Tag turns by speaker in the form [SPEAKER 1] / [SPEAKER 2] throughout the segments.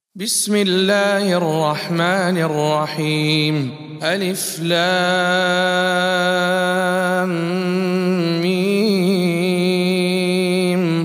[SPEAKER 1] بسم الله الرحمن الرحيم. ألف لام ميم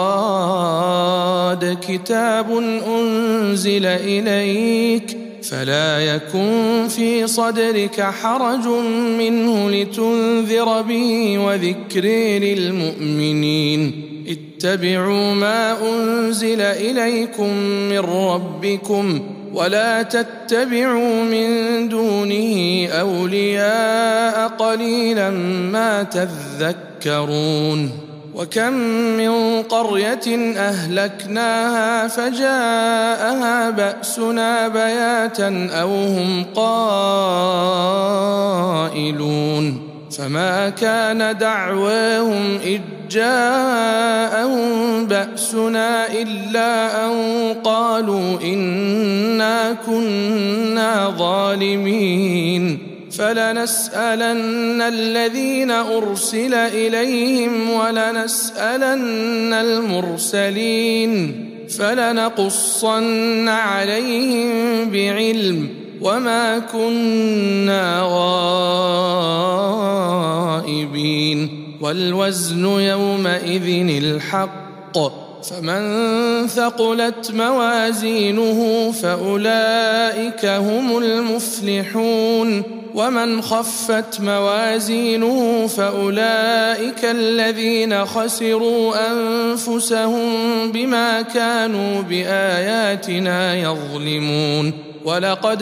[SPEAKER 1] صاد كتاب أنزل إليك فلا يكن في صدرك حرج منه لتنذر به وذكر للمؤمنين. اتبعوا ما أنزل إليكم من ربكم ولا تتبعوا من دونه أولياء قليلا ما تذكرون. وكم من قرية أهلكناها فجاءها بأسنا بياتا أو هم قائلون فما كان دعواهم إذ جاءهم بأسنا إلا أن قالوا إنا كنا ظالمين. فلنسألن الذين أرسل إليهم ولنسألن المرسلين فلنقصن عليهم بعلم وما كنا غائبين. والوزن يومئذ الحق فمن ثقلت موازينه فأولئك هم المفلحون ومن خفت موازينه فأولئك الذين خسروا أنفسهم بما كانوا بآياتنا يظلمون. ولقد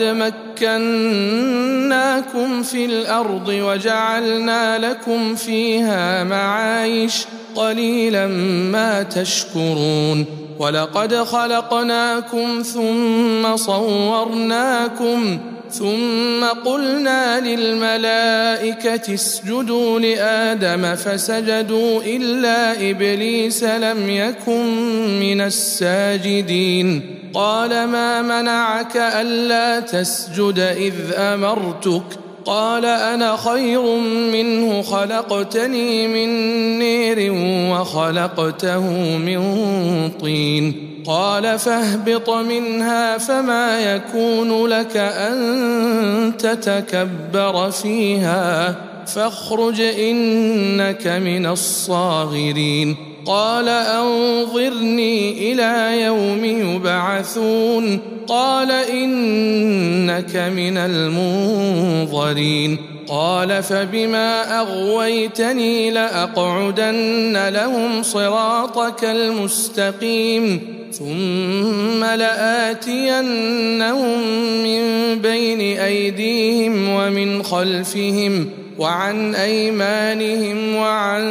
[SPEAKER 1] مكناكم في الأرض وجعلنا لكم فيها معايش قليلا ما تشكرون. ولقد خلقناكم ثم صورناكم ثم قلنا للملائكة اسجدوا لآدم فسجدوا إلا إبليس لم يكن من الساجدين. قال ما منعك ألا تسجد إذ أمرتك؟ قال أنا خير منه خلقتني من نير وخلقته من طين. قال فاهبط منها فما يكون لك أن تتكبر فيها فاخرج إنك من الصاغرين. قال أنظرني إلى يوم يبعثون. قال إنك من المنظرين. قال فبما أغويتني لأقعدن لهم صراطك المستقيم ثم لآتينهم من بين أيديهم ومن خلفهم وعن أيمانهم وعن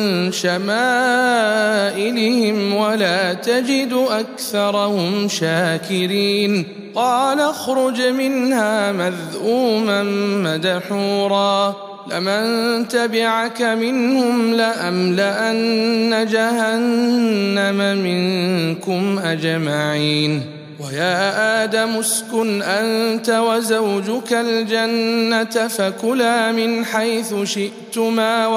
[SPEAKER 1] شمائلهم ولا تجد أكثرهم شاكرين. قال اخرج منها مذءوما مدحورا لمن تبعك منهم لأملأن جهنم منكم أجمعين. ويا آدم اسكن أنت وزوجك الجنة فكلا من حيث شئتما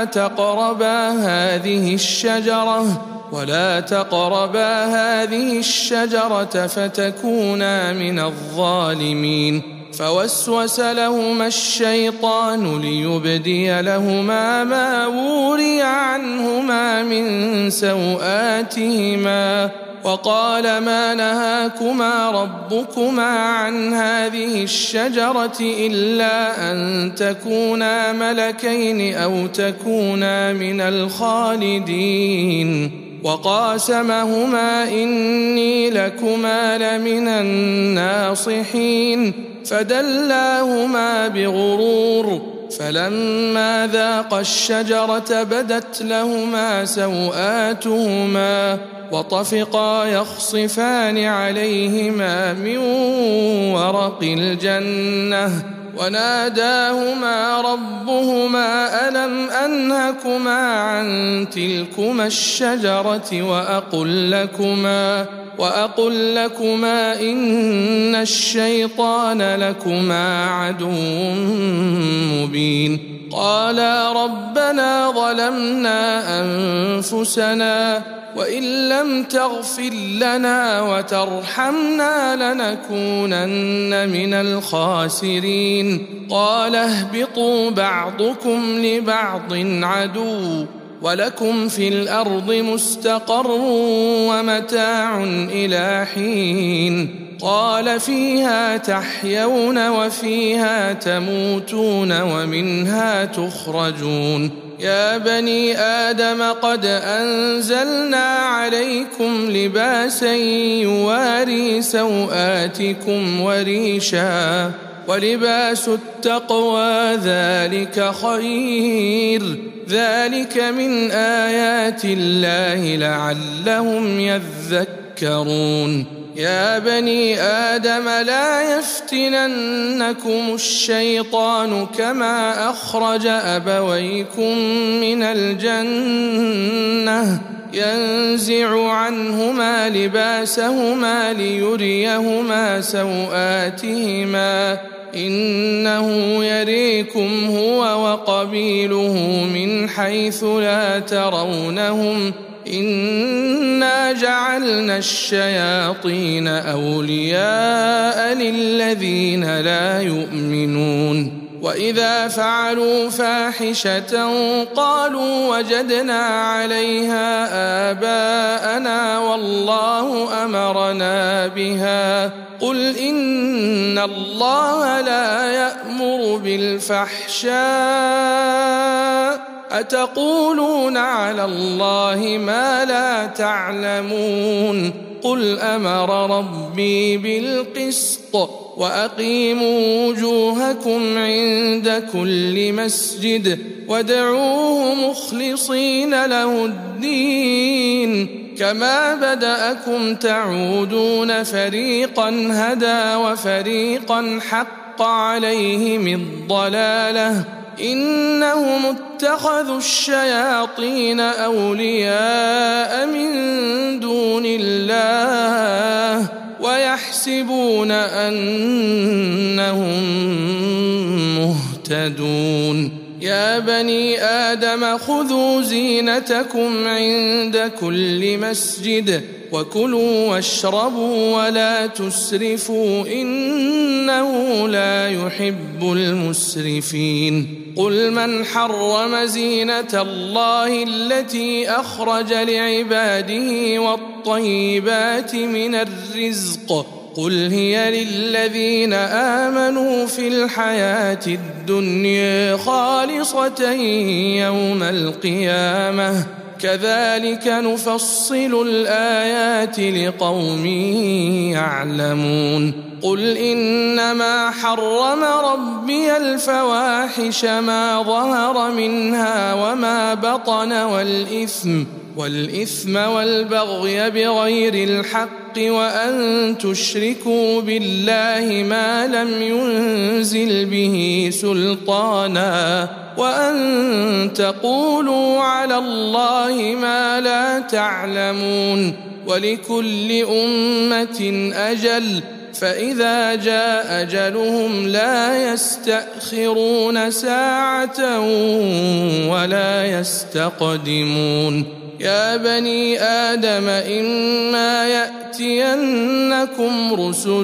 [SPEAKER 1] ولا تقربا هذه الشجرة فتكونا من الظالمين. فوسوس لهما الشيطان ليبدي لهما ما وري عنهما من سوآتهما وقال ما نهاكما ربكما عن هذه الشجرة إلا أن تكونا ملكين أو تكونا من الخالدين. وقاسمهما إني لكما لمن الناصحين فدلاهما بغرور فلما ذاقا الشجرة بدت لهما سوآتهما وطفقا يخصفان عليهما من ورق الجنة وناداهما ربهما ألم أنهكما عن تلكما الشجرة وأقل لكما إن الشيطان لكما عدو مبين. قالا ربنا ظلمنا أنفسنا وإن لم تغفر لنا وترحمنا لنكونن من الخاسرين قال اهبطوا بعضكم لبعض عدو ولكم في الأرض مستقر ومتاع إلى حين قال فيها تحيون وفيها تموتون ومنها تخرجون يا بني آدم قد أنزلنا عليكم لباسا يواري سوآتكم وريشا ولباس التقوى ذلك خير ذلك من آيات الله لعلهم يذكرون يا بني آدم لا يفتننكم الشيطان كما أخرج أبويكم من الجنة ينزع عنهما لباسهما ليريهما سوآتهما إنه يريكم هو وقبيله من حيث لا ترونهم إنا جعلنا الشياطين أولياء للذين لا يؤمنون وإذا فعلوا فاحشة قالوا وجدنا عليها آباءنا والله أمرنا بها قل إن الله لا يأمر بالفحشاء أتقولون على الله ما لا تعلمون قل أمر ربي بالقسط وأقيموا وجوهكم عند كل مسجد وادعوه مخلصين له الدين كما بدأكم تعودون فريقا هدى وفريقا حق عليهم الضلالة إنهم اتخذوا الشياطين أولياء من دون الله ويحسبون أنهم مهتدون يا بني آدم خذوا زينتكم عند كل مسجد وكلوا واشربوا ولا تسرفوا إنه لا يحب المسرفين قل من حرم زينة الله التي أخرج لعباده والطيبات من الرزق قل هي للذين آمنوا في الحياة الدنيا خالصة يوم القيامة كذلك نفصل الآيات لقوم يعلمون قل إنما حرم ربي الفواحش ما ظهر منها وما بطن والإثم والبغي بغير الحق وأن تشركوا بالله ما لم ينزل به سلطانا وأن تقولوا على الله ما لا تعلمون ولكل أمة أجل فإذا جاء أجلهم لا يستأخرون ساعة ولا يستقدمون يا بني آدم إما يأتينكم رسل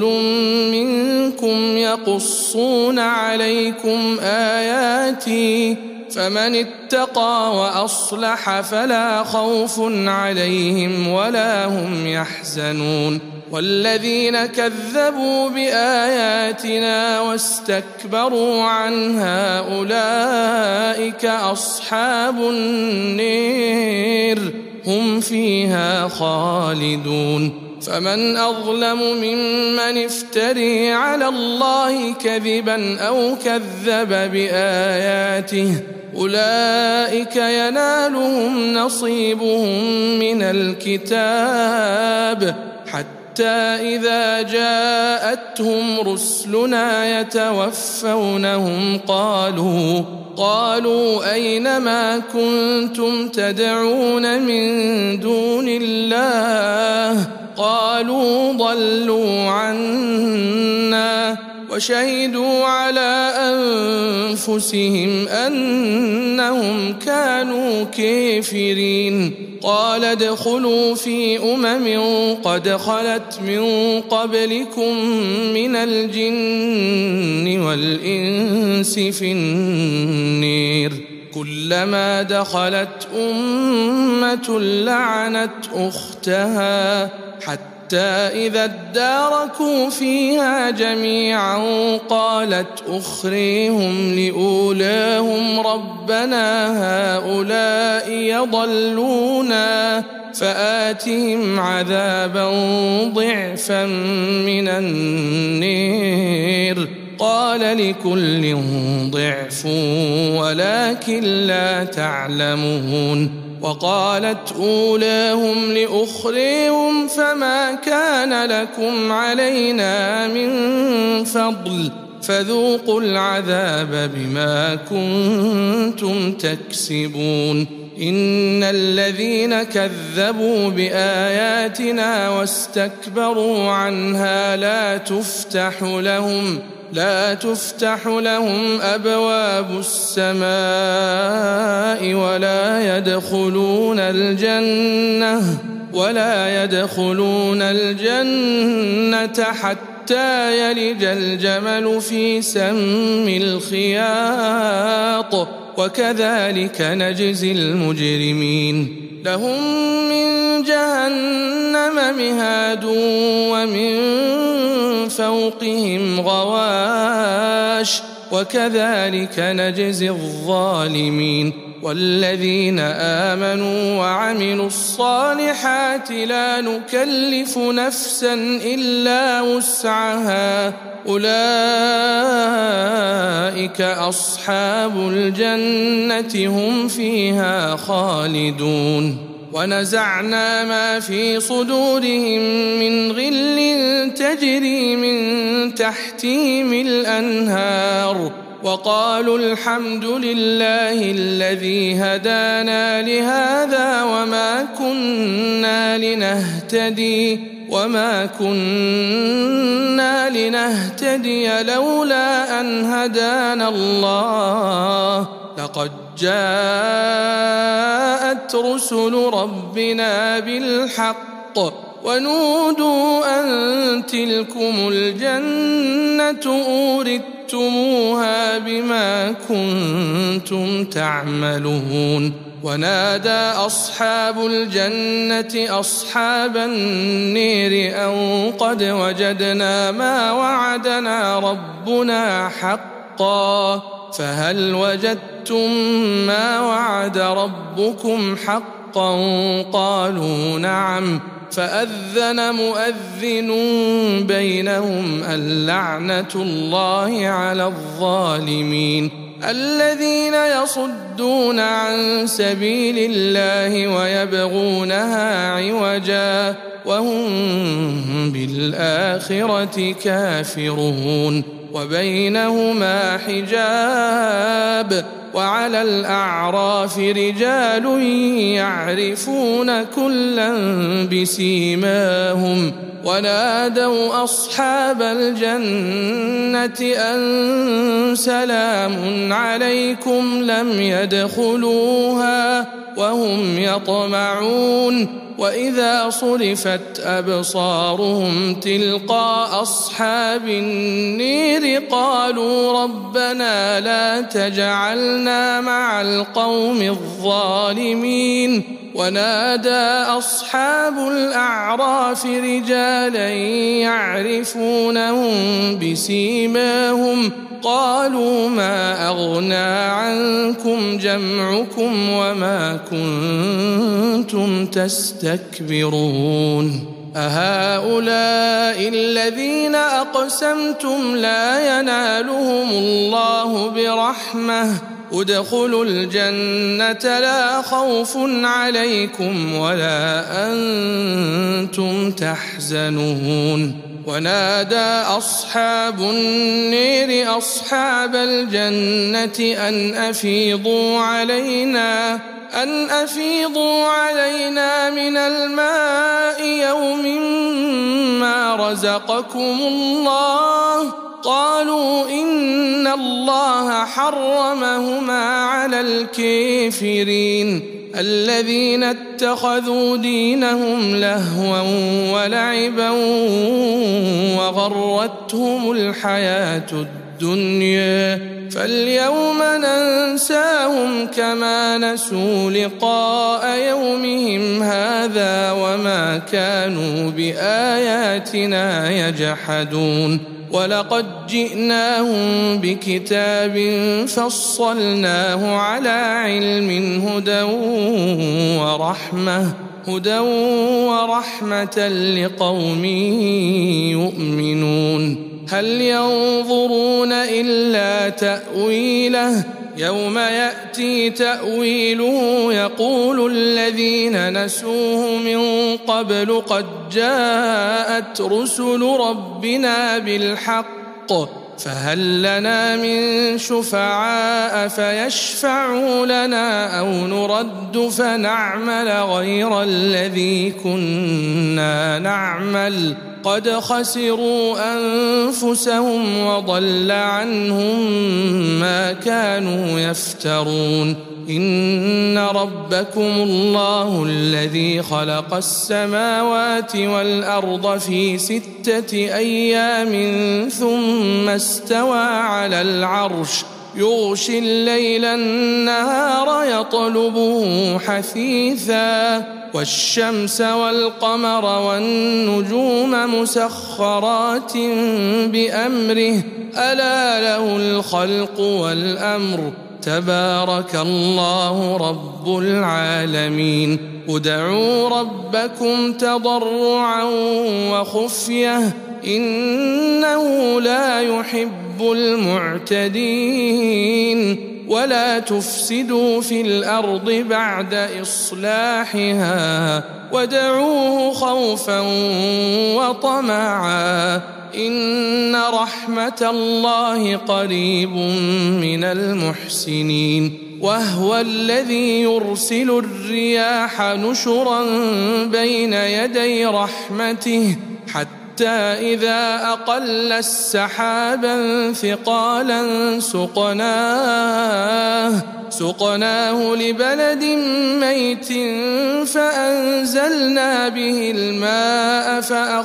[SPEAKER 1] منكم يقصون عليكم آياتي فمن اتقى وأصلح فلا خوف عليهم ولا هم يحزنون والذين كذبوا بآياتنا واستكبروا عنها أولئك أصحاب النير هم فيها خالدون فمن أظلم ممن افتري على الله كذبا أو كذب بآياته أولئك ينالهم نصيبهم من الكتاب حتى إذا جاءتهم رسلنا يتوفونهم قالوا أين ما كنتم تدعون من دون الله قالوا ضلوا عنا وشهدوا على أنفسهم أنهم كانوا كافرين. قال ادخلوا في قد خلت من قبلكم من الجن والإنس في النير، كلما دخلت أمة لعنت أختها، حتى إذا اداركوا فيها جميعا قالت أخريهم لأولاهم ربنا هؤلاء يضلونا فآتهم عذابا ضعفا من النير. قال لكل ضعف ولكن لا تعلمون. وقالت أولاهم لأخريهم فما كان لكم علينا من فضل فذوقوا العذاب بما كنتم تكسبون. إن الذين كذبوا بآياتنا واستكبروا عنها لا تفتح لهم أبواب السماء ولا يدخلون الجنة حتى يلج الجمل في سم الخياط، وكذلك نجزي المجرمين. لهم من جهنم مهاد ومن فوقهم غواش، وكذلك نجزي الظالمين. والذين آمنوا وعملوا الصالحات لا نكلف نفسا إلا وسعها أولئك أصحاب الجنة هم فيها خالدون. ونزعنا ما في صدورهم من غل تجري من تحتهم الأنهار وقالوا الحمد لله الذي هدانا لهذا وما كنا لنهتدي لولا أن هدانا الله لقد جاءت رسل ربنا بالحق ونودوا أن تلكم الجنة أورثتموها بما كنتم تعملون. ونادى أصحاب الجنة أصحاب النير أن قد وجدنا ما وعدنا ربنا حقا فهل وجدتم ما وعد ربكم حقا؟ قالوا نعم. فأذن مؤذن بينهم اللعنة الله على الظالمين الذين يصدون عن سبيل الله ويبغونها عوجا وهم بالآخرة كافرون. وبينهما حجاب وعلى الأعراف رجال يعرفون كلا بسيماهم ونادوا أصحاب الجنة أن سلام عليكم لم يدخلوها وهم يطمعون. وإذا صرفت أبصارهم تلقاء أصحاب النير قالوا ربنا لا تجعلنا مع القوم الظالمين. ونادى أصحاب الأعراف رجالا يعرفونهم بسيماهم قالوا ما أغنى عنكم جمعكم وما كنتم تستكبرون أهؤلاء الذين أقسمتم لا ينالهم الله برحمة ادخلوا الجنة لا خوف عليكم ولا أنتم تحزنون. ونادى أصحاب النير أصحاب الجنة أن أن أفيضوا علينا من الماء يوم ما رزقكم الله قالوا إن الله حرمهما على الكافرين الذين اتخذوا دينهم لهوا ولعبا وغرتهم الحياة الدنيا فاليوم ننساهم كما نسوا لقاء يومهم هذا وما كانوا بآياتنا يجحدون ولقد جئناهم بكتاب فصلناه على علم هدى ورحمة لقوم يؤمنون هل ينظرون إلا تأويله يوم يأتي تأويله يقول الذين نسوه من قبل قد جاءت رسل ربنا بالحق فهل لنا من شفعاء فيشفعوا لنا أو نرد فنعمل غير الذي كنا نعمل قد خسروا أنفسهم وضل عنهم ما كانوا يفترون إن ربكم الله الذي خلق السماوات والأرض في 6 أيام ثم استوى على العرش يغشي الليل النهار يطلبه حثيثا والشمس والقمر والنجوم مسخرات بأمره ألا له الخلق والأمر تبارك الله رب العالمين ادعوا ربكم تضرعا وخفية إنه لا يحب المعتدين ولا تفسدوا في الأرض بعد إصلاحها وادعوه خوفا وطمعا إن رحمة الله قريب من المحسنين وهو الذي يرسل الرياح نشرا بين يدي رحمته حتى إذا أقل السحابا ثقالا سقناه لبلد ميت فأنزلنا به الماء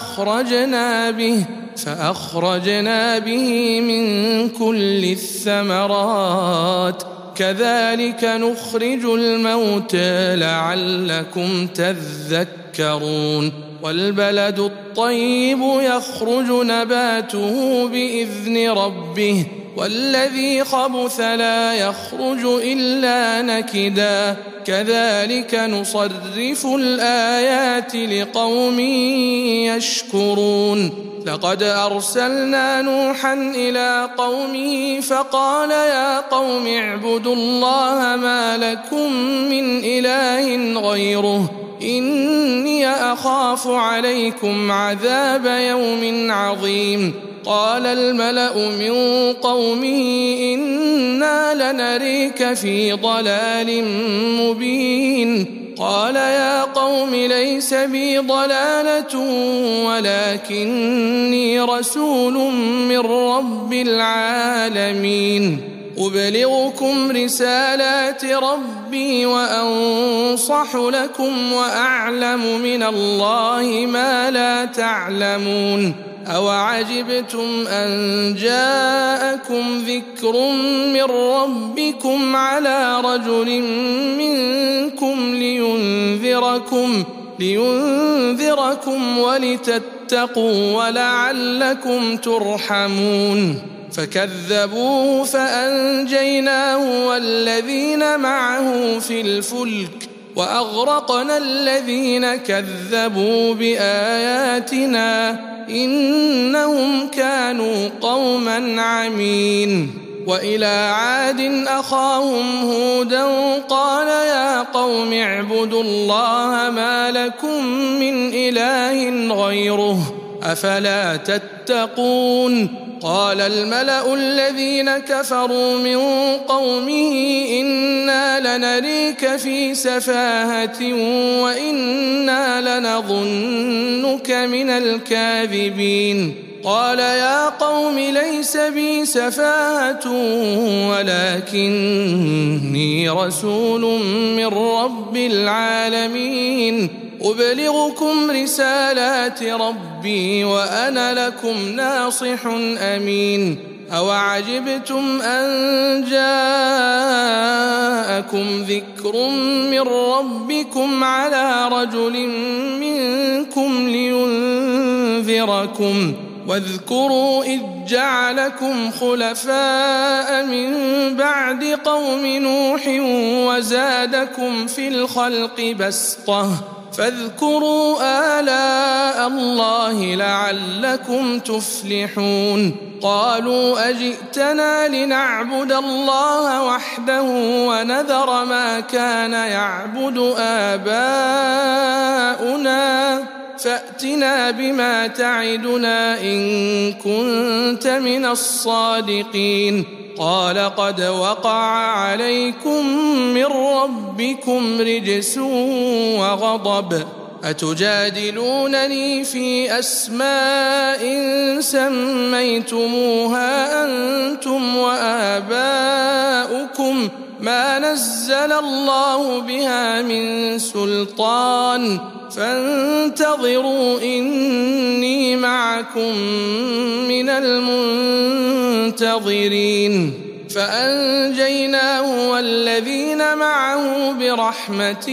[SPEAKER 1] فأخرجنا به من كل الثمرات كذلك نخرج الموتى لعلكم تذكرون والبلد الطيب يخرج نباته بإذن ربه والذي خبث لا يخرج إلا نكدا كذلك نصرف الآيات لقوم يشكرون لقد أرسلنا نوحا إلى قومه فقال يا قوم اعبدوا الله ما لكم من إله غيره إني أخاف عليكم عذاب يوم عظيم قال الملأ من قومه إنا لنريك في ضلال مبين قال يا قوم ليس بي ضلالة ولكني رسول من رب العالمين أبلغكم رسالات ربي وأنصح لكم وأعلم من الله ما لا تعلمون أوعجبتم أن جاءكم ذكر من ربكم على رجل منكم لينذركم ولتتقوا ولعلكم ترحمون فكذبوه فأنجيناه والذين معه في الفلك وأغرقنا الذين كذبوا بآياتنا إنهم كانوا قوما عمين وإلى عاد أخاهم هودا قال يا قوم اعبدوا الله ما لكم من إله غيره أفلا تتقون؟ قال الملأ الذين كفروا من قومه إنا لنريك في سفاهة وإنا لنظنك من الكاذبين. قال يا قوم ليس بي سفاهة ولكني رسول من رب العالمين أبلغكم رسالات ربي وأنا لكم ناصح أمين. أوعجبتم أن جاءكم ذكر من ربكم على رجل منكم لينذركم واذكروا إذ جعلكم خلفاء من بعد قوم نوح وزادكم في الخلق بسطة فاذكروا آلاء الله لعلكم تفلحون. قالوا أجئتنا لنعبد الله وحده ونذر ما كان يعبد آباؤنا فأتنا بما تعدنا إن كنت من الصادقين. قال قد وقع عليكم من ربكم رجس وغضب أتجادلونني في أسماء سميتموها أنتم وآباؤكم ما نزل الله بها من سلطان فانتظروا إني معكم من المنتظرين. فأنجيناه والذين معه برحمة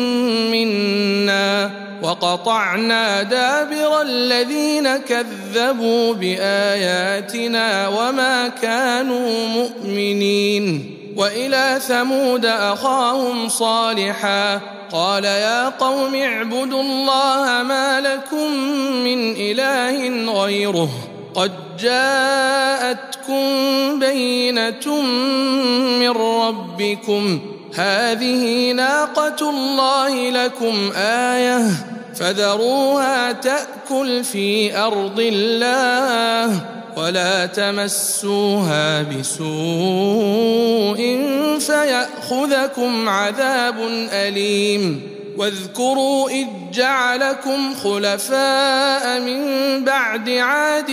[SPEAKER 1] منا وقطعنا دابر الذين كذبوا بآياتنا وما كانوا مؤمنين. وإلى ثمود أخاهم صالحا قال يا قوم اعبدوا الله ما لكم من إله غيره قد جاءتكم بينة من ربكم هذه ناقة الله لكم آية فذروها تأكل في أرض الله ولا تمسوها بسوء فيأخذكم عذاب أليم. واذكروا إذ جعلكم خلفاء من بعد عاد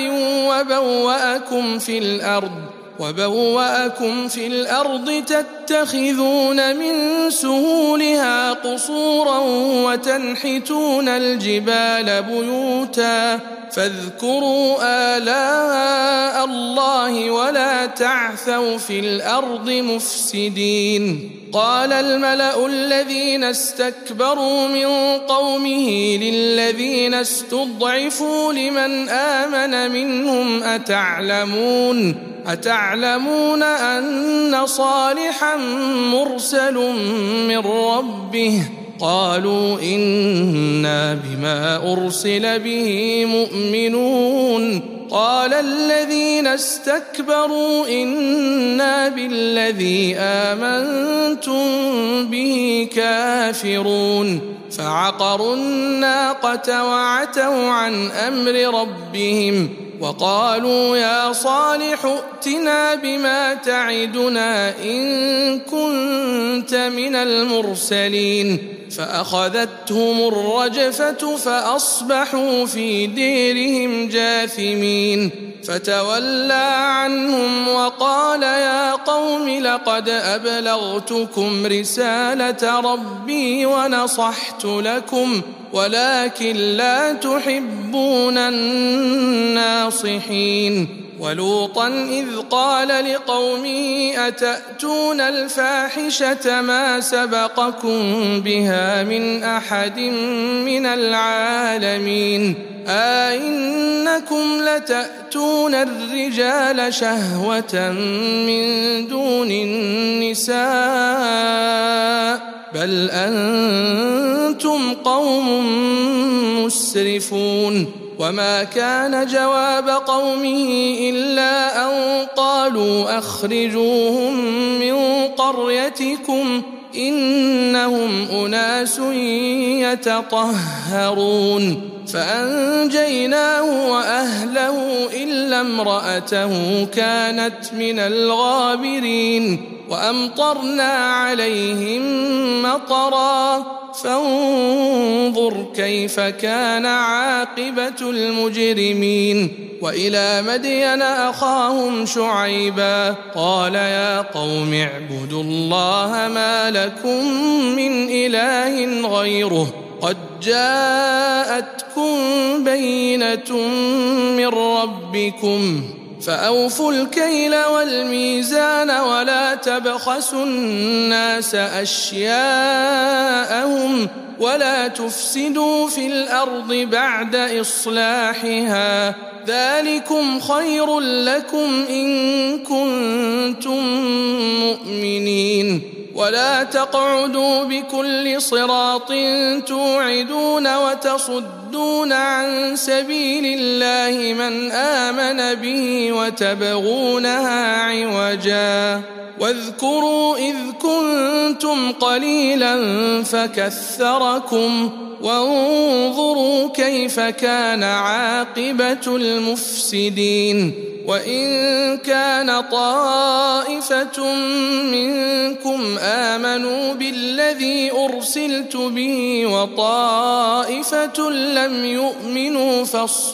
[SPEAKER 1] وبوأكم في الأرض تتخذون من سهولها قصورا وتنحتون الجبال بيوتا فاذكروا آلاء الله ولا تعثوا في الأرض مفسدين. قال الملأ الذين استكبروا من قومه للذين استضعفوا لمن آمن منهم أتعلمون أن صالحا مرسل من ربه قالوا إنا بما أرسل به مؤمنون. قال الذين استكبروا إنا بالذي آمنتم به كافرون. فعقروا الناقة وعتوا عن أمر ربهم وقالوا يا صالح ائتنا بما تعدنا إن كنت من المرسلين. فأخذتهم الرجفة فأصبحوا في ديرهم جاثمين. فتولى عنهم وقال يا قوم لقد أبلغتكم رسالة ربي ونصحت لكم ولكن لا تحبون الناصحين. ولوطا إذ قال لقومه أتأتون الفاحشة ما سبقكم بها من أحد من العالمين أئنكم لتأتون الرجال شهوة من دون النساء بل أنتم قوم مسرفون. وما كان جواب قومه إلا أن قالوا أخرجوهم من قريتكم إنهم أناس يتطهرون. فأنجيناه وأهله إلا امرأته كانت من الغابرين وأمطرنا عليهم مطرا فانظر كيف كان عاقبة المجرمين وإلى مدين أخاهم شعيبا قال يا قوم اعبدوا الله ما لكم من إله غيره قد جاءتكم بينة من ربكم فأوفوا الكيل والميزان ولا تبخسوا الناس أشياءهم ولا تفسدوا في الأرض بعد إصلاحها ذلكم خير لكم إن كنتم مؤمنين ولا تقعدوا بكل صراط توعدون وتصدون عن سبيل الله من آمن به وتبغونها عوجا واذكروا إذ كنتم قليلا فكثركم وانظروا كيف كان عاقبة المفسدين وإن كان طائفة منكم آمنوا بالذي أرسلت به وطائفة لم يؤمنوا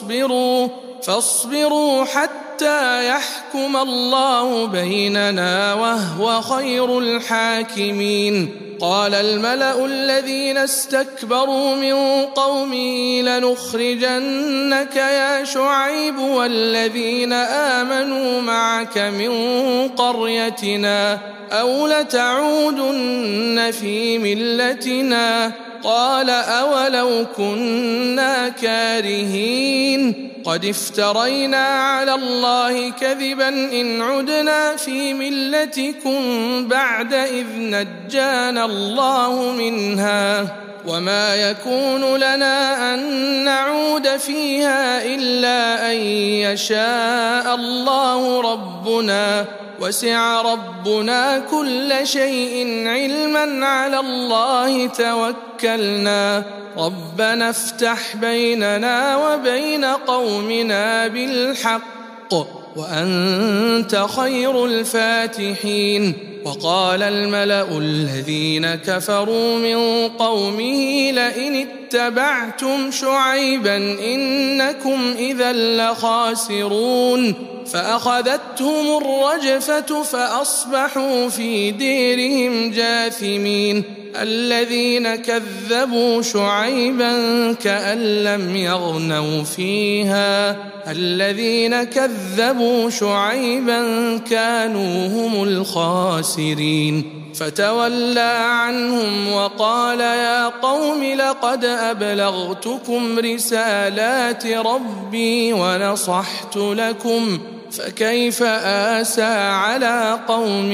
[SPEAKER 1] فاصبروا حتى يحكم الله بيننا وهو خير الحاكمين قال الملأ الذين استكبروا من قومه لنخرجنك يا شعيب والذين آمنوا معك من قريتنا أو لتعودن في ملتنا قال أولو كنا كارهين قد افترينا على الله كذبا إن عدنا في ملتكم بعد إذ نجانا الله منها وما يكون لنا أن نعود فيها إلا أن يشاء الله ربنا وسع ربنا كل شيء علما على الله توكلنا ربنا افتح بيننا وبين قومنا بالحق وأنت خير الفاتحين وقال الملأ الذين كفروا من قومه لئن اتبعتم شعيبا إنكم إذا لخاسرون فأخذتهم الرجفة فأصبحوا في ديرهم جاثمين الذين كذبوا شعيبا كأن لم يغنوا فيها الذين كذبوا شعيبا كانوا هم الخاسرين فتولى عنهم وقال يا قوم لقد أبلغتكم رسالات ربي ونصحت لكم فكيف آسى على قوم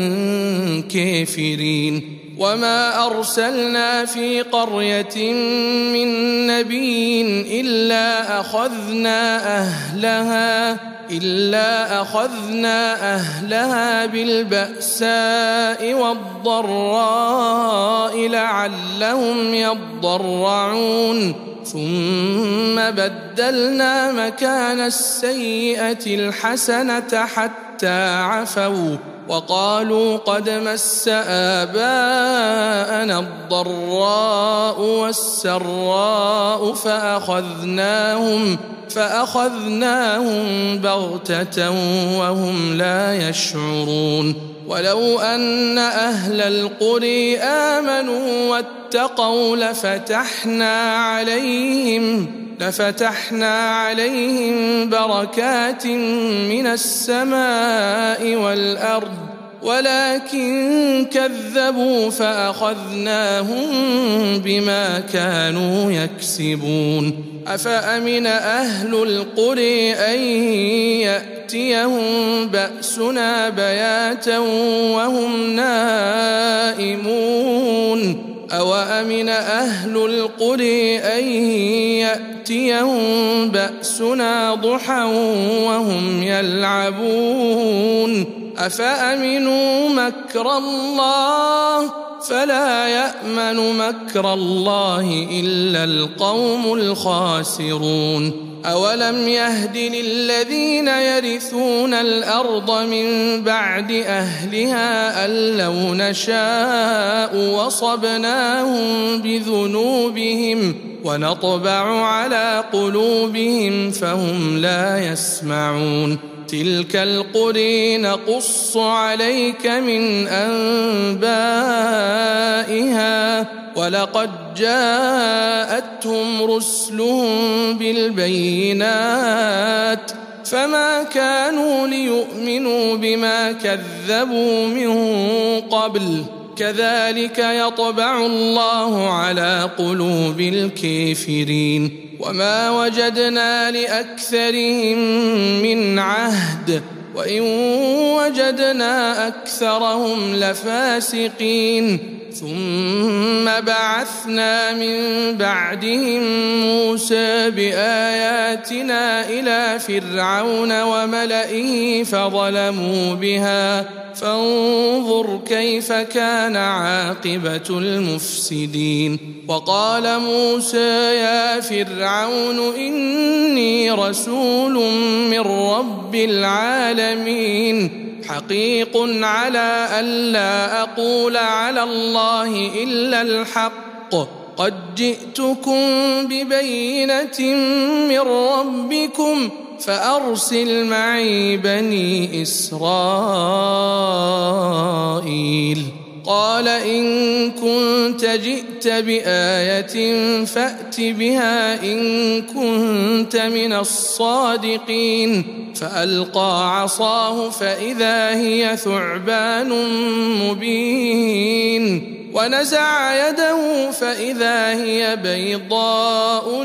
[SPEAKER 1] كافرين وما أرسلنا في قرية من نبي إلا أخذنا أهلها بالبأساء والضراء لعلهم يضرعون ثم بدلنا مكان السيئة الحسنة حتى عفوا وقالوا قد مس آباءنا الضراء والسراء فأخذناهم بغتة وهم لا يشعرون ولو أن أهل القرى آمنوا واتقوا لفتحنا عليهم بركات من السماء والأرض ولكن كذبوا فأخذناهم بما كانوا يكسبون أفأمن أهل القرى أن يأتيهم بأسنا بياتا وهم نائمون أوأمن أهل القرى أن يأتيهم بأسنا ضحى وهم يلعبون أفأمنوا مكر الله فلا يأمن مكر الله إلا القوم الخاسرون أولم يهد للذين يرثون الأرض من بعد أهلها أن لو نشاء وصبناهم بذنوبهم ونطبع على قلوبهم فهم لا يسمعون تلك القرى نقص عليك من أنبائها ولقد جاءتهم رسلهم بالبينات فما كانوا ليؤمنوا بما كذبوا من قبل كذلك يطبع الله على قلوب الكافرين وما وجدنا لأكثرهم من عهد وإن وجدنا أكثرهم لفاسقين ثم بعثنا من بعدهم موسى بآياتنا إلى فرعون وملئه فظلموا بها فانظر كيف كان عاقبة المفسدين وقال موسى يا فرعون إني رسول من رب العالمين حقيق على ألا أقول على الله إلا الحق قد جئتكم ببينة من ربكم فأرسل معي بني إسرائيل قال إن كنت جئت بآية فأت بها إن كنت من الصادقين فألقى عصاه فإذا هي ثعبان مبين ونزع يده فإذا هي بيضاء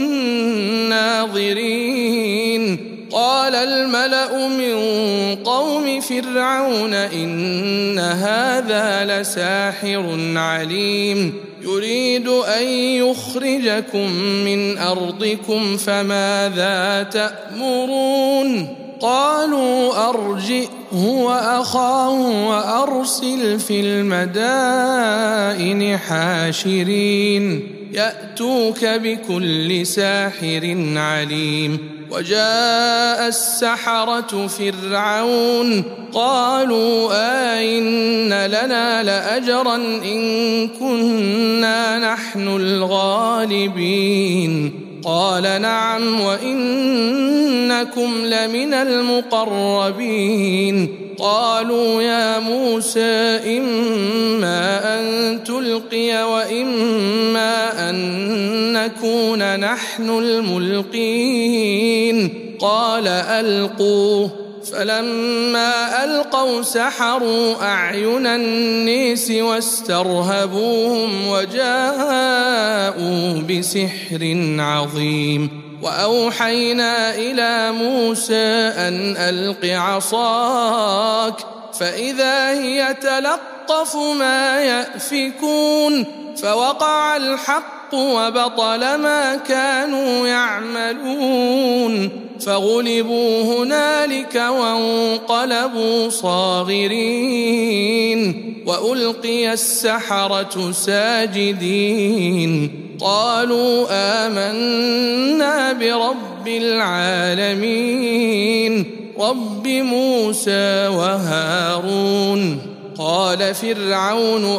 [SPEAKER 1] للناظرين قال الملأ من قوم فرعون إن هذا لساحر عليم يريد أن يخرجكم من أرضكم فماذا تأمرون قالوا أرجئه وأخاه وأرسل في المدائن حاشرين يأتوك بكل ساحر عليم وجاء السحرة فرعون قالوا آئن لنا لأجرا إن كنا نحن الغالبين قال نعم وإنكم لمن المقربين قالوا يا موسى إما أن تلقي وإما أن نكون نحن الملقين قال ألقوه فلما ألقوا سحروا أعين الناس واسترهبوهم وجاءوا بسحر عظيم وأوحينا إلى موسى أن ألق عصاك فإذا هي تلقف ما يأفكون فوقع الحق وبطل ما كانوا يعملون فغلبوا هنالك وانقلبوا صاغرين وألقي السحرة ساجدين قالوا آمنا برب العالمين رب موسى وهارون قال فرعون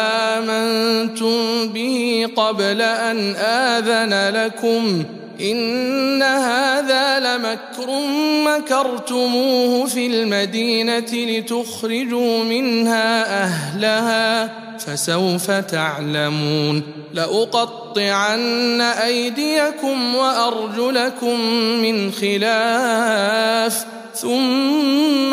[SPEAKER 1] آمنتم به قبل أن آذن لكم إن هذا لمكر مكرتموه في المدينة لتخرجوا منها أهلها فسوف تعلمون لأقطعن أيديكم وأرجلكم من خلاف ثم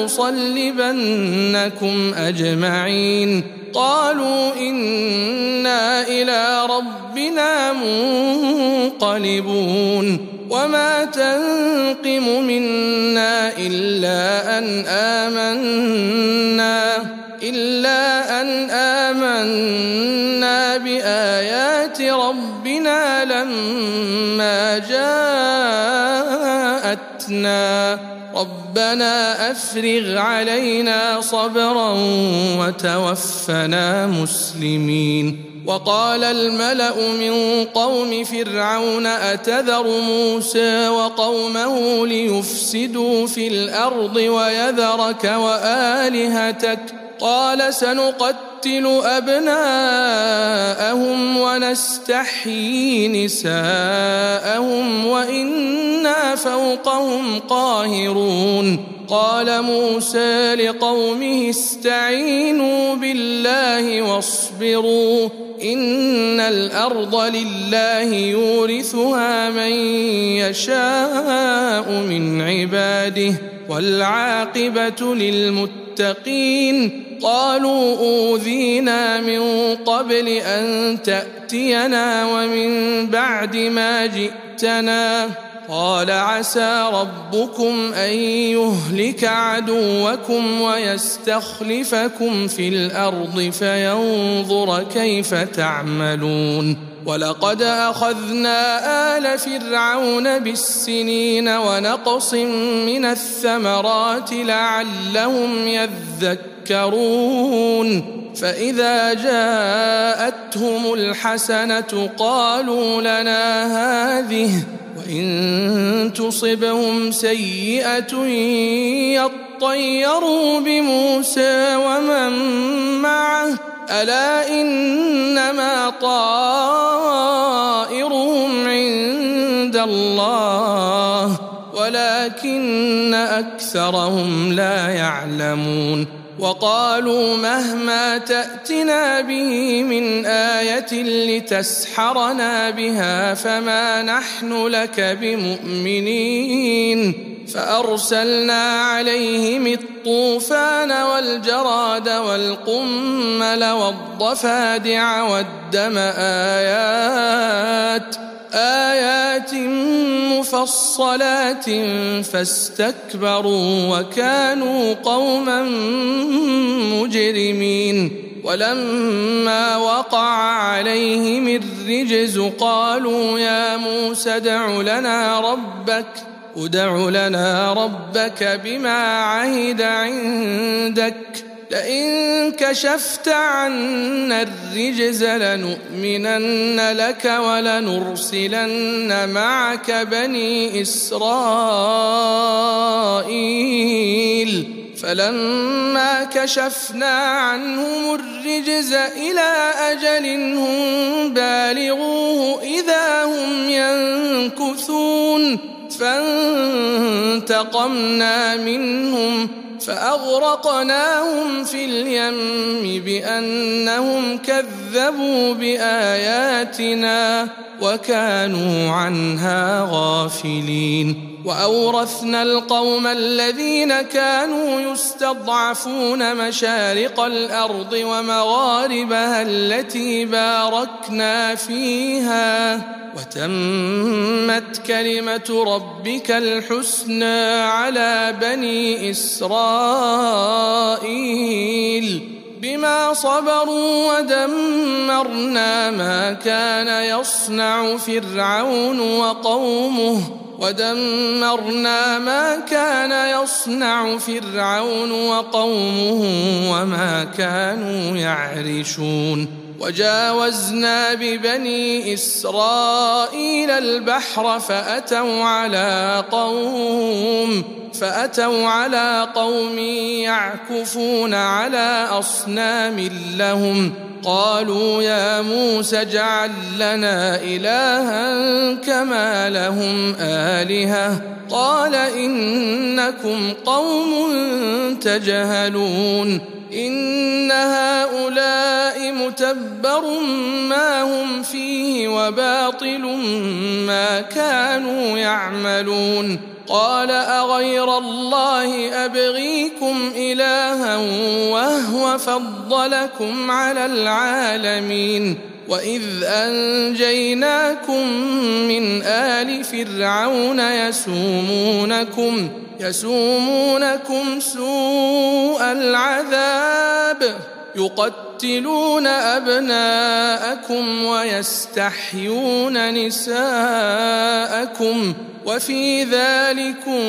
[SPEAKER 1] لأصلبنكم أجمعين قالوا إنا إلى ربنا منقلبون وما تنقم منا إلا أن آمنا بآيات ربنا لما جاءتنا أنفسنا ربنا أفرغ علينا صبرا وتوفنا مسلمين. وقال الملأ من قوم فرعون أتذر موسى وقومه ليفسدوا في الأرض ويذرك وآلهتك قال سنقتل أبناءهم ونستحيي نساءهم وإنا فوقهم قاهرون. قال موسى لقومه استعينوا بالله واصبروا إن الأرض لله يورثها من يشاء من عباده والعاقبة للمتقين. قالوا أوذينا من قبل أن تأتينا ومن بعد ما جئتنا قال عسى ربكم أن يهلك عدوكم ويستخلفكم في الأرض فينظر كيف تعملون. ولقد أخذنا آل فرعون بالسنين ونقص من الثمرات لعلهم يذكرون. فإذا جاءتهم الحسنة قالوا لنا هذه وإن تصبهم سيئة يطيروا بموسى ومن معه ألا إنما طائرهم عند الله ولكن أكثرهم لا يعلمون. وقالوا مهما تأتنا به من آية لتسحرنا بها فما نحن لك بمؤمنين. فأرسلنا عليهم الطوفان والجراد والقمل والضفادع والدم آيات مفصلات فاستكبروا وكانوا قوما مجرمين. ولما وقع عليهم الرجز قالوا يا موسى ادع لنا ربك بما عهد عندك لئن كشفت عنا الرجز لنؤمنن لك ولنرسلن معك بني إسرائيل. فلما كشفنا عنهم الرجز إلى أجل هم بالغوه إذا هم ينكثون فانتقمنا منهم فأغرقناهم في اليم بأنهم كذبوا بآياتنا وكانوا عنها غافلين. وأورثنا القوم الذين كانوا يستضعفون مشارق الأرض ومغاربها التي باركنا فيها وتمت كلمة ربك الحسنى على بني إسرائيل بما صبروا ودمرنا ما كان يصنع فرعون وقومه وما كانوا يعرشون. وجاوزنا ببني إسرائيل البحر فأتوا على قوم يعكفون على أصنام لهم قالوا يا موسى اجعل لنا إلها كما لهم آلهة قال إنكم قوم تجهلون. إن هؤلاء متبر ما هم فيه وباطل ما كانوا يعملون. قال أغير الله أبغيكم إلها وهو فضلكم على العالمين. وإذ أنجيناكم من آل فرعون يسومونكم سوء العذاب يقتلون أبناءكم ويستحيون نساءكم وفي ذلكم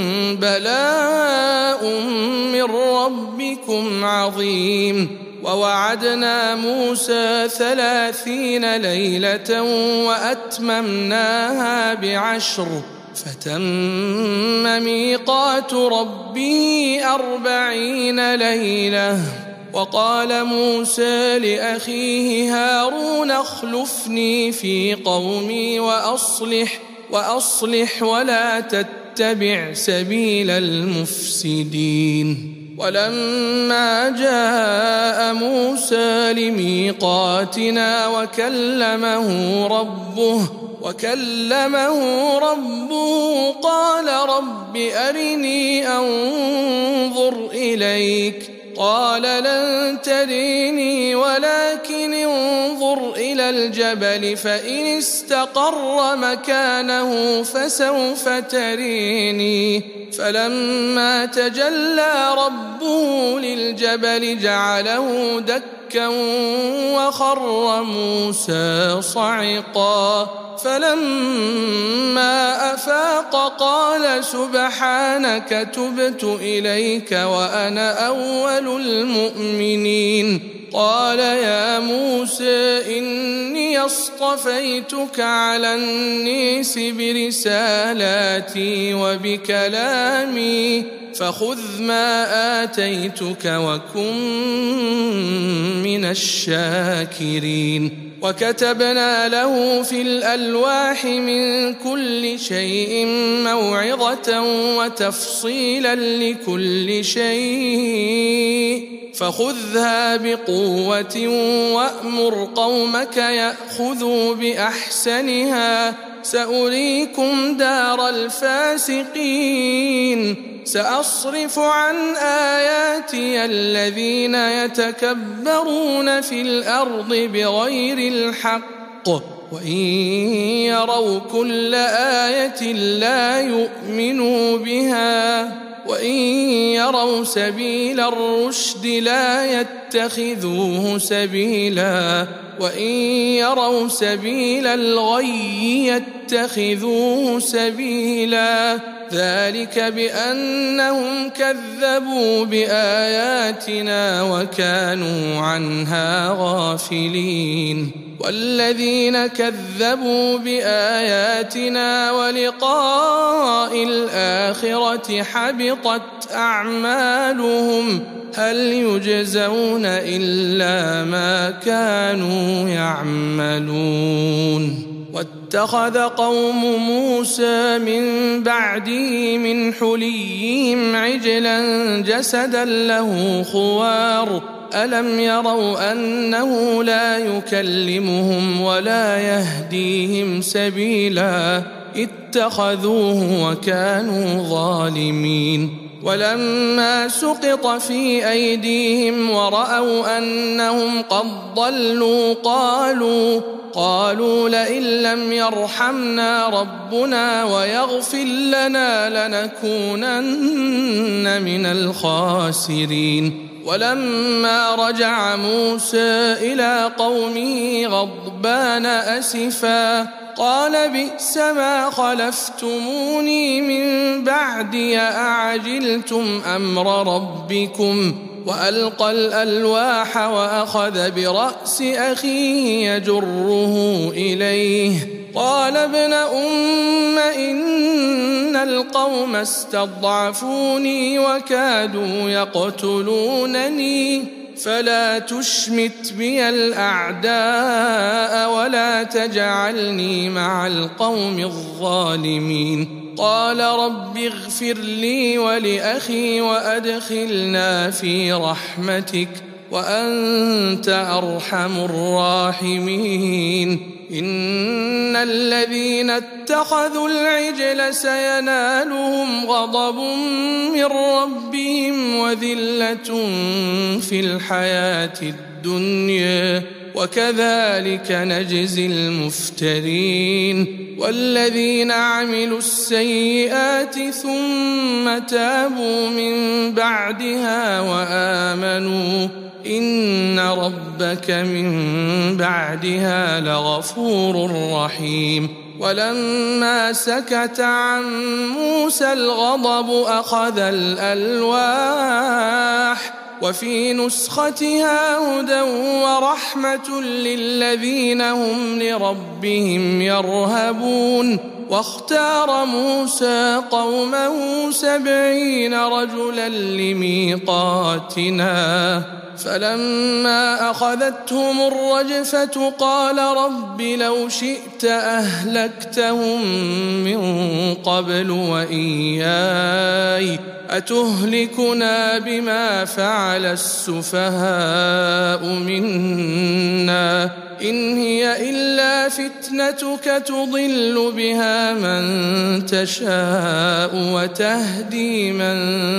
[SPEAKER 1] بلاء من ربكم عظيم. ووعدنا موسى 30 ليلة وأتممناها ب10 فتم ميقات ربي 40 ليلة. وقال موسى لأخيه هارون اخلفني في قومي وأصلح ولا تتبع سبيل المفسدين. ولما جاء موسى لميقاتنا وكلمه ربه قال رب أرني أنظر إليك قال لن تريني ولكن انظر إلى الجبل فإن استقر مكانه فسوف تريني. فلما تجلى ربه للجبل جعله دكا وخر موسى صعقا. فلما أفاق قال سبحانك تبت إليك وأنا أول المؤمنين. قال يا موسى إني اصطفيتك على الناس برسالاتي وبكلامي فخذ ما آتيتك وكن من الشاكرين. وكتبنا له في الألواح من كل شيء موعظة وتفصيلا لكل شيء فخذها بقوة وأمر قومك يأخذوا بأحسنها سأريكم دار الفاسقين. سأصرف عن آياتي الذين يتكبرون في الأرض بغير الحق وإن يروا كل آية لا يؤمنوا بها وإن يروا سبيل الرشد لا يتخذوه سبيلا وإن يروا سبيل الغي يتخذوه سبيلا. ذلك بأنهم كذبوا بآياتنا وكانوا عنها غافلين. والذين كذبوا بآياتنا ولقاء الآخرة حبطت أعمالهم هل يجزون إلا ما كانوا يعملون. واتخذ قوم موسى من بعده من حليهم عجلا جسدا له خوار ألم يروا أنه لا يكلمهم ولا يهديهم سبيلا اتخذوه وكانوا ظالمين. ولما سقط في أيديهم ورأوا أنهم قد ضلوا قالوا لئن لم يرحمنا ربنا ويغفر لنا لنكونن من الخاسرين. ولما رجع موسى إلى قومه غضبان أسفا قال بئس ما خلفتموني من بعدي أعجلتم أمر ربكم وألقى الألواح وأخذ برأس أخيه يجره إليه قال ابن أم إن القوم استضعفوني وكادوا يقتلونني فلا تشمت بي الأعداء ولا تجعلني مع القوم الظالمين. قال رب اغفر لي ولأخي وأدخلنا في رحمتك وأنت أرحم الراحمين. إن الذين اتخذوا العجل سينالهم غضب من ربهم وذلة في الحياة الدنيا وكذلك نجزي المفترين. والذين عملوا السيئات ثم تابوا من بعدها وآمنوا إن ربك من بعدها لغفور رحيم. ولما سكت عن موسى الغضب أخذ الألواح وفي نسختها هدى ورحمة للذين هم لربهم يرهبون واختار موسى قومه 70 رجلا لميقاتنا فلما أخذتهم الرجفة قال رب لو شئت أهلكتهم من قبل وإياي أتهلكنا بما فعل السفهاء منا إن هي إلا فتنتك تضل بها من تشاء وتهدي من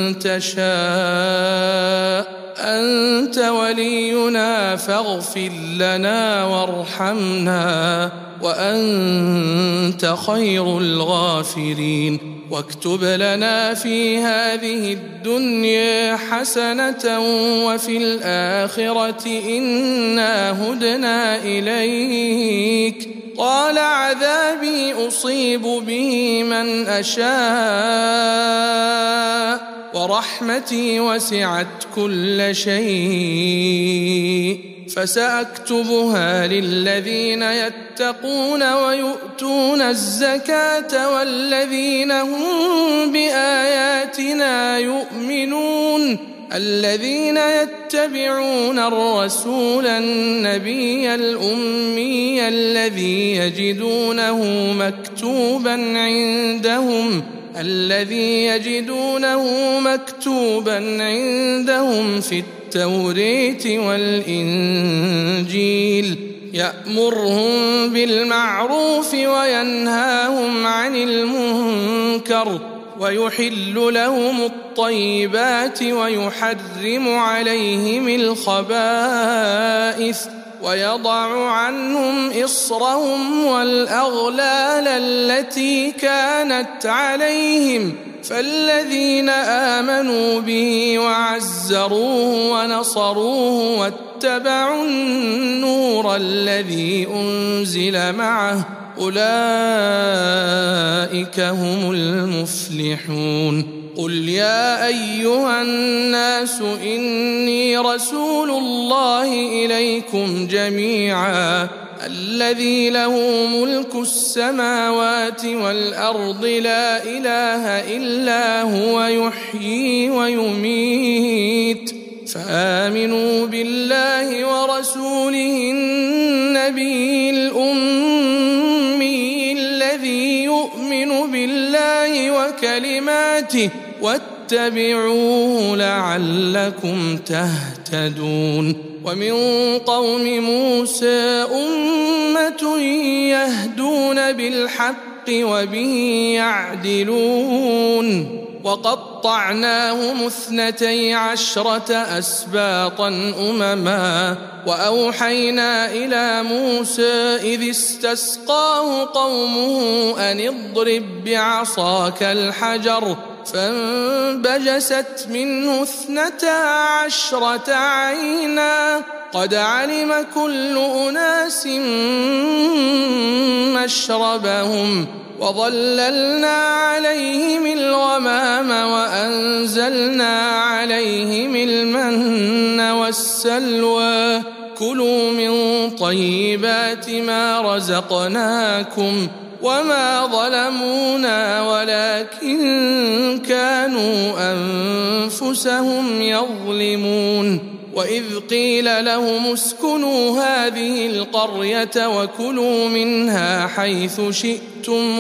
[SPEAKER 1] تشاء أنت ولينا فاغفر لنا وارحمنا وأنت خير الغافرين واكتب لنا في هذه الدنيا حسنة وفي الآخرة إنا هدنا إليك قال عذابي أصيب به من أشاء ورحمتي وسعت كل شيء فسأكتبها للذين يتقون ويؤتون الزكاة والذين هم بآياتنا يؤمنون الذين يتبعون الرسول النبي الأمي الذي يجدونه مكتوبا عندهم في التوريت والإنجيل يأمرهم بالمعروف وينهاهم عن المنكر ويحل لهم الطيبات ويحرم عليهم الخبائث ويضع عنهم إصرهم والأغلال التي كانت عليهم فالذين آمنوا به وعزروه ونصروه واتبعوا النور الذي أنزل معه أولئك هم المفلحون قل يا أيها الناس إني رسول الله إليكم جميعا الذي له ملك السماوات والأرض لا إله إلا هو يحيي ويميت فآمنوا بالله ورسوله النبي الأمي الذي يؤمن بالله وكلماته واتبعوه لعلكم تهتدون ومن قوم موسى أمة يهدون بالحق وبه يعدلون وقطعناهم 12 أسباطا أمما وأوحينا إلى موسى إذ استسقاه قومه أن اضرب بعصاك الحجر فانبجست منه 12 عينا قد علم كل أناس مشربهم وظللنا عليهم الغمام وأنزلنا عليهم المن والسلوى كلوا من طيبات ما رزقناكم وما ظلمونا ولكن كانوا أنفسهم يظلمون وإذ قيل لهم اسكنوا هذه القرية وكلوا منها حيث شئتم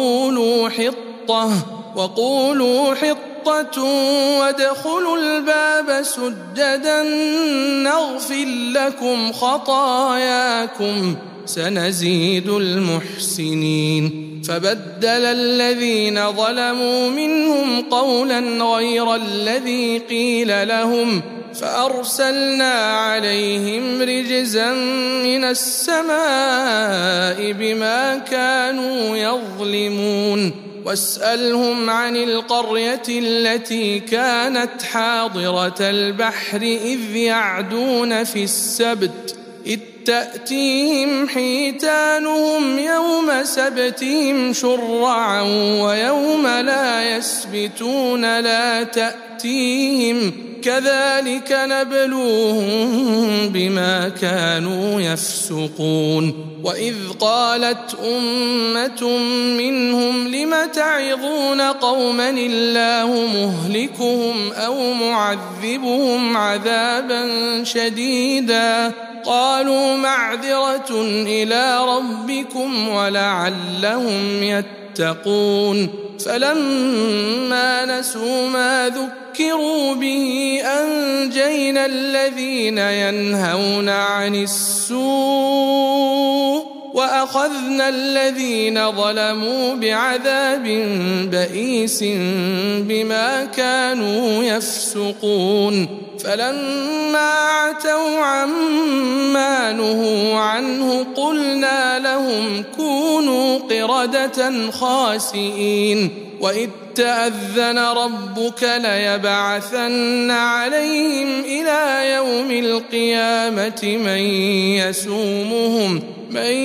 [SPEAKER 1] وقولوا حطة وادخلوا الباب سجدا نغفر لكم خطاياكم سنزيد المحسنين فبدل الذين ظلموا منهم قولا غير الذي قيل لهم فأرسلنا عليهم رجزا من السماء بما كانوا يظلمون واسألهم عن القرية التي كانت حاضرة البحر إذ يعدون في السبت إذ تأتيهم حيتانهم يوم سبتهم شرعا ويوم لا يسبتون لا تأتيهم كذلك نبلوهم بما كانوا يفسقون وإذ قالت أمة منهم لم تعظون قوما الله مهلكهم أو معذبهم عذابا شديدا قالوا معذرة إلى ربكم ولعلهم يتقون فلما نسوا ما ذكروا به أنجينا الذين ينهون عن السوء وأخذنا الذين ظلموا بعذاب بئيس بما كانوا يفسقون فلما عتوا عما نهوا عنه قلنا لهم كونوا قردة خاسئين وإذ تأذن ربك ليبعثن عليهم إلى يوم القيامة من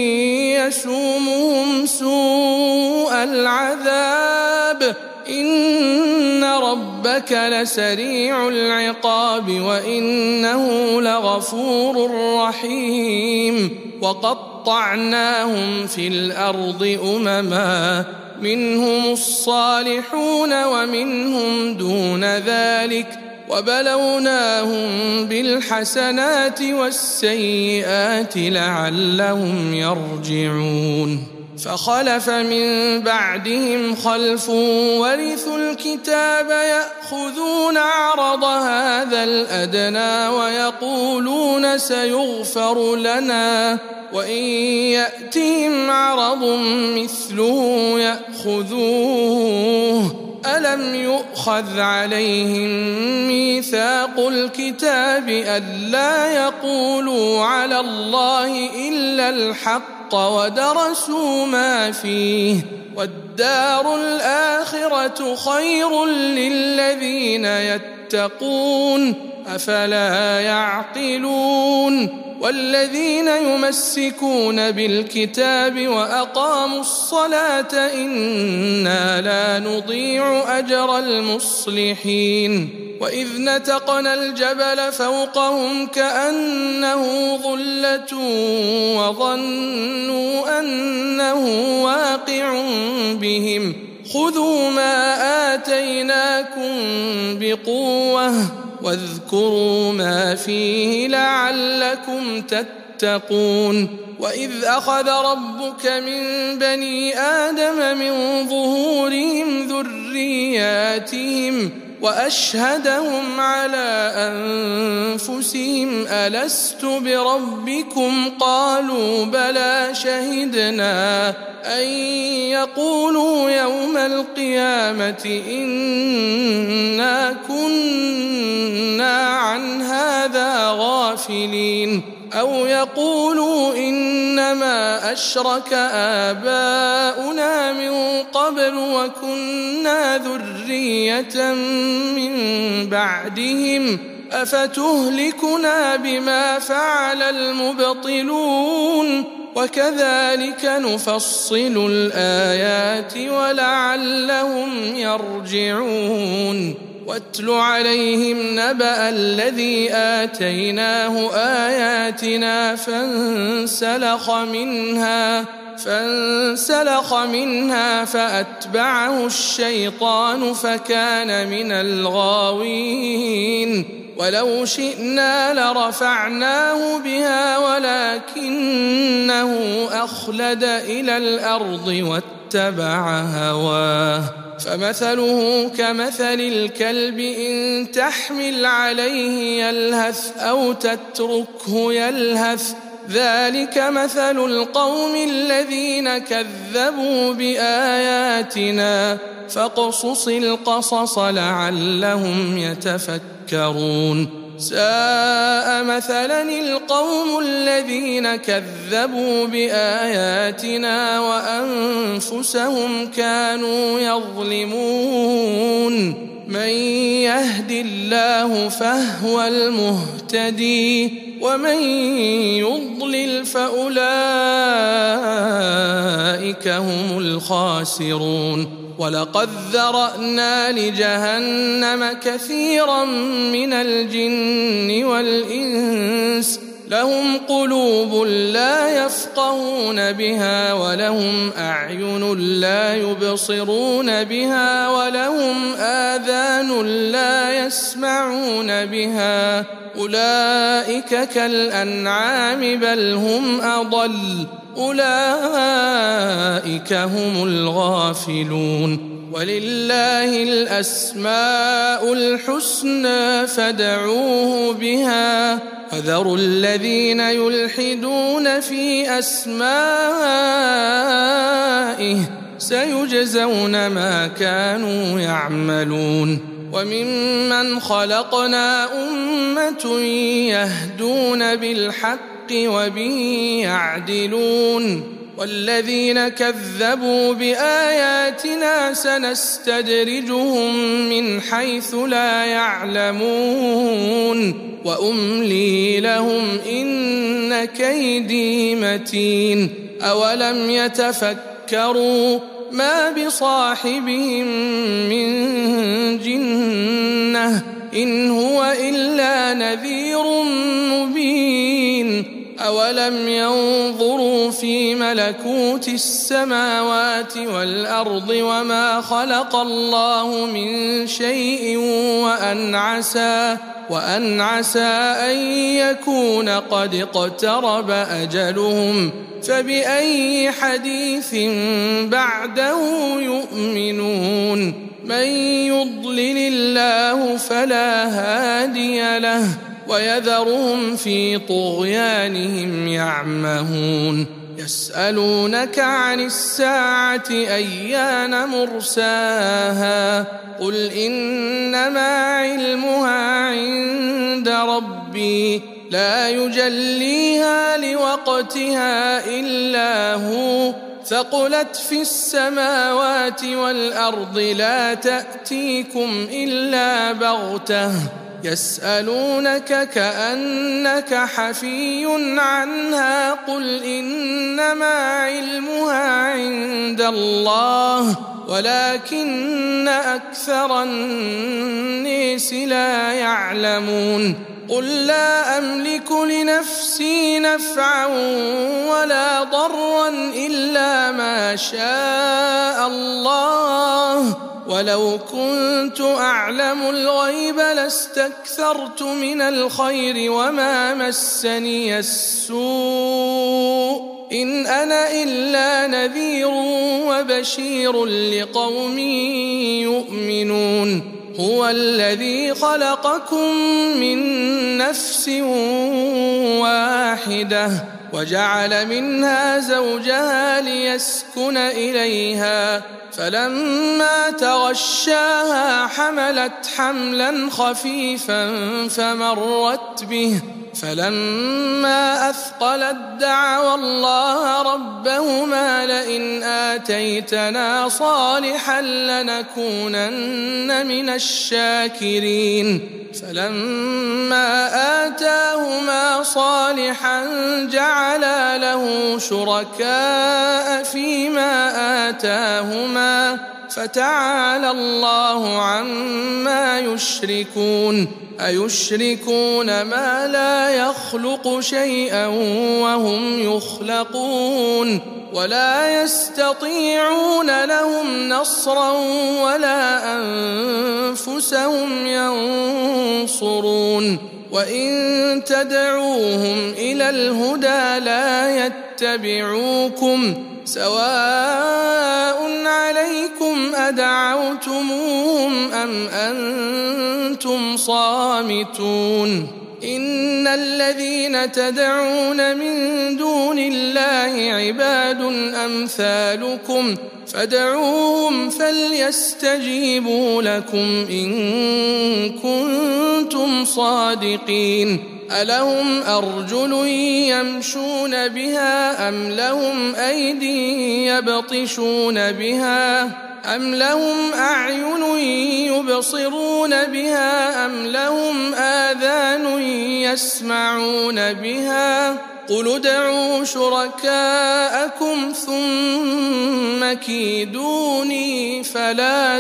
[SPEAKER 1] يسومهم سوء العذاب إن ربك لسريع العقاب وإنه لغفور رحيم وقطعناهم في الأرض أمما منهم الصالحون ومنهم دون ذلك وبلوناهم بالحسنات والسيئات لعلهم يرجعون فخلف من بعدهم خلف ورثوا الكتاب يأخذون عرض هذا الأدنى ويقولون سيغفر لنا وإن يأتهم عرض مثله يأخذوه ألم يؤخذ عليهم ميثاق الكتاب ألا يقولوا على الله إلا الحق ودرسوا ما فيه والدار الآخرة خير للذين يتقون أفلا يعقلون والذين يمسكون بالكتاب وأقاموا الصلاة إنا لا نضيع أجر المصلحين وإذ نتقنا الجبل فوقهم كأنه ظلة وظنوا أنه واقع بهم خذوا ما آتيناكم بقوة واذكروا ما فيه لعلكم تتقون وإذ أخذ ربك من بني آدم من ظهورهم ذرياتهم وأشهدهم على أنفسهم ألست بربكم قالوا بلى شهدنا أن يقولوا يوم القيامة إنا كنا عن هذا غافلين أو يقولوا إنما أشرك آباؤنا من قبل وكنا ذرية من بعدهم أفتهلكنا بما فعل المبطلون وكذلك نفصل الآيات ولعلهم يرجعون واتل عليهم نبأ الذي آتيناه آياتنا فانسلخ منها فأتبعه الشيطان فكان من الغاوين ولو شئنا لرفعناه بها ولكنه أخلد إلى الأرض واتبع هواه فمثله كمثل الكلب إن تحمل عليه يلهث أو تتركه يلهث ذلك مثل القوم الذين كذبوا بآياتنا فاقصص القصص لعلهم يتفكرون ساء مثلا القوم الذين كذبوا بآياتنا وأنفسهم كانوا يظلمون من يهد الله فهو المهتدي ومن يضلل فأولئك هم الخاسرون ولقد ذرأنا لجهنم كثيرا من الجن والإنس لهم قلوب لا يفقهون بها ولهم أعين لا يبصرون بها ولهم آذان لا يسمعون بها أولئك كالأنعام بل هم أضل أولئك هم الغافلون ولله الأسماء الحسنى فادعوه بها وذروا الذين يلحدون في أسمائه سيجزون ما كانوا يعملون وممن خلقنا أمة يهدون بالحق وبه يعدلون والذين كذبوا بآياتنا سنستدرجهم من حيث لا يعلمون وأملي لهم إن كيدي متين أولم يتفكروا ما بصاحبهم من جنة إن هو إلا نذير مبين أولم ينظروا في ملكوت السماوات والأرض وما خلق الله من شيء وأن عسى أن يكون قد اقترب أجلهم فبأي حديث بعده يؤمنون من يضلل الله فلا هادي له ويذرهم في طغيانهم يعمهون يسألونك عن الساعة أيان مرساها قل إنما علمها عند ربي لا يجليها لوقتها إلا هو ثقلت في السماوات والأرض لا تأتيكم إلا بغتة يسألونك كأنك حفي عنها قل إنما علمها عند الله ولكن أكثر الناس لا يعلمون قل لا أملك لنفسي نفعا ولا ضرا إلا ما شاء الله ولو كنت أعلم الغيب لاستكثرت من الخير وما مسني السوء إن أنا إلا نذير وبشير لقوم يؤمنون هو الذي خلقكم من نفس واحدة وجعل منها زوجها ليسكن إليها فلما تغشاها حملت حملا خفيفا فمرت به فلما أثقلت دعوا الله ربهما لئن آتيتنا صالحا لنكونن من الشاكرين فلما آتاهما صالحا جعلا له شركاء فيما آتاهما فتعالى الله عما يشركون أيشركون ما لا يخلق شيئا وهم يخلقون ولا يستطيعون لهم نصرا ولا أنفسهم ينصرون وإن تدعوهم إلى الهدى لا يتبعوكم سواء عليكم أدعوتموهم أم أنتم صامتون إن الذين تدعون من دون الله عباد أمثالكم فادعوهم فليستجيبوا لكم إن كنتم صادقين ألهم أرجل يمشون بها أم لهم أيدي يبطشون بها أم لهم أعين يبصرون بها أم لهم آذان يسمعون بها قل ادعوا شركاءكم ثم كيدوني فلا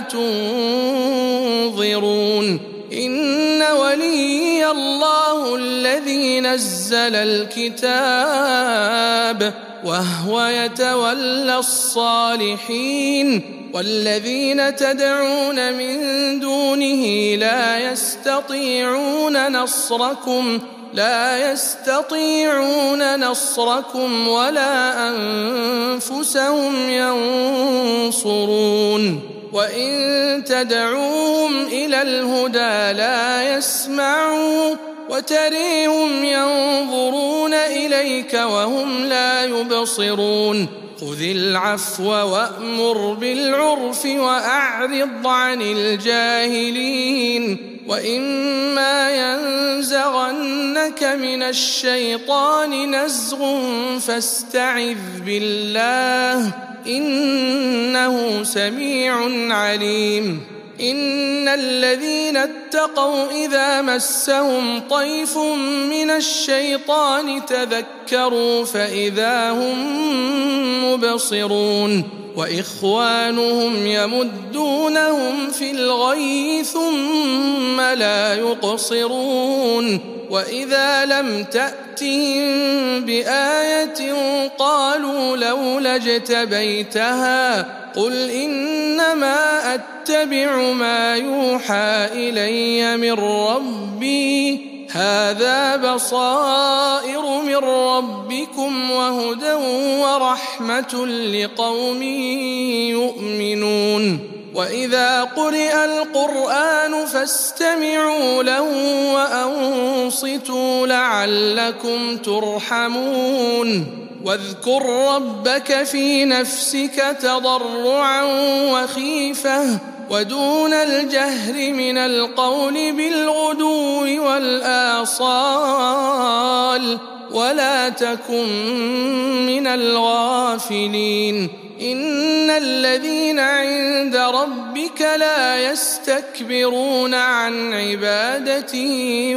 [SPEAKER 1] تنظرون إن وليي الله الذي نزل الكتاب وهو يتولى الصالحين والذين تدعون من دونه لا يستطيعون نصركم ولا أنفسهم ينصرون وإن تدعوهم إلى الهدى لا يسمعوا وتريهم ينظرون إليك وهم لا يبصرون خذ العفو وأمر بالعرف وأعرض عن الجاهلين وإما ينزغنك من الشيطان نزغ فاستعذ بالله إنه سميع عليم إن الذين اتقوا إذا مسهم طيف من الشيطان تذكروا فإذا هم مبصرون وإخوانهم يمدونهم في الغي ثم لا يقصرون وإذا لم تأتهم بآية قالوا لولا اجتبيتها قل إنما أتبع ما يوحى إلي من ربي هذا بصائر من ربكم وهدى ورحمة لقوم يؤمنون وإذا قرئ القرآن فاستمعوا له وأنصتوا لعلكم ترحمون واذكر ربك في نفسك تضرعا وخيفة ودون الجهر من القول بالغدو والآصال ولا تكن من الغافلين إن الذين عند ربك لا يستكبرون عن عبادته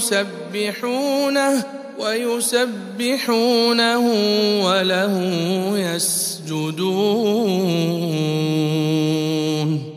[SPEAKER 1] ويسبحونه وله يسجدون